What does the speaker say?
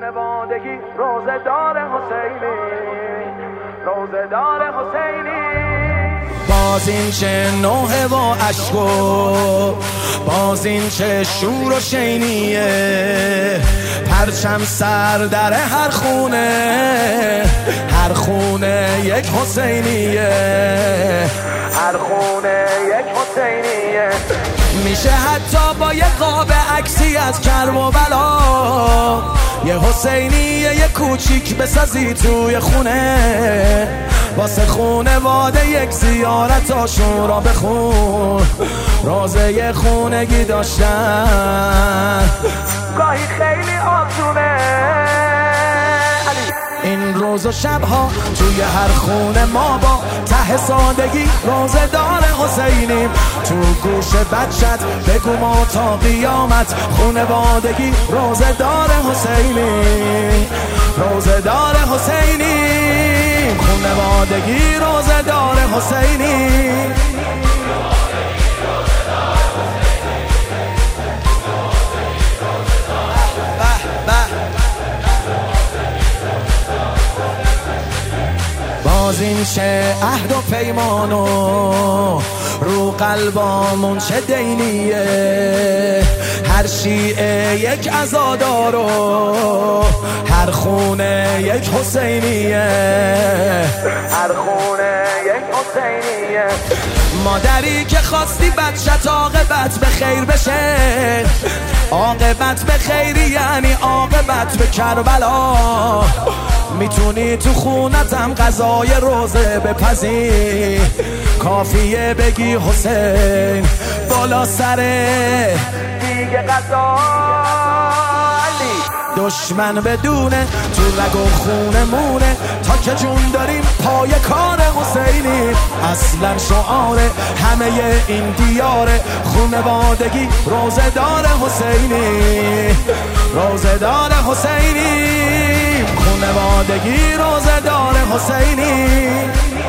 خونوادگی روزه‌دار حسینی، روزه‌دار حسینی. باز این چه نوحه و عشق و باز این چه شور و شینیه، پرچم سر در هر خونه، هر خونه یک حسینیه، هر خونه یک حسینیه. میشه حتی با یه قاب عکسی از کرب و بلا یه حسینیه یه کوچیک بسازی توی خونه، واسه خونواده یک زیارتاشون را بخون، روزه خونگی داشتن گاهی خیلی آسونه. این روز و شبها توی هر خونه ما با ته سادگی روزه دار حسینیم، تو گوش بچت بگو ما تا قیامت خونوادگی روزه دار حسینیم، روزه دار حسینیم، خونوادگی روزه دار حسینیم. باز این چه عهد و پیمانو رو قلبامون چه دینیه، هر شیعه یک عزادارو، هر خونه یک حسینیه، هر خونه یک حسینیه. مادری که خواستی بچت عاقبت به خیر بشه، عاقبت به خیری یعنی عاقبت به کربلا، میتونی تو خونتم غذای روزه بپزی، کافیه بگی حسین بالا سره دیگه غذا. دشمن بدونه تو رگ و خونمونه، تا که جون داریم پای کار حسینی، اصلا شعار همه این دیاره خونوادگی روزه دار حسینی، روزه دار حسینی، خونوادگی روزه دار حسینی.